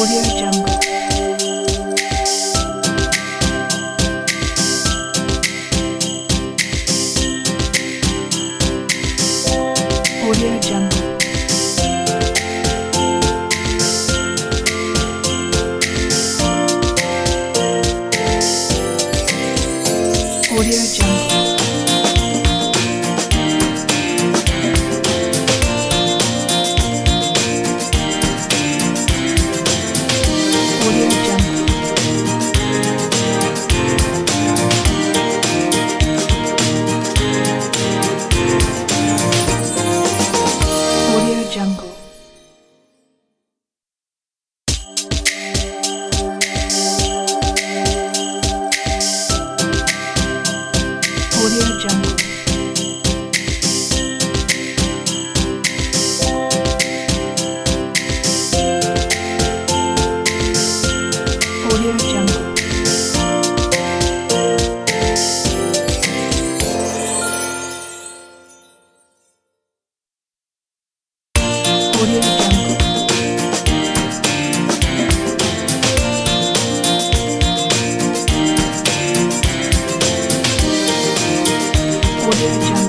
Audio Jungle. Audio Jungle. Audio Jungle. Audio Jungle. Audio Jungle. Audio Jungle. Audio Jungle. Audio Jungle. Audio Jungle.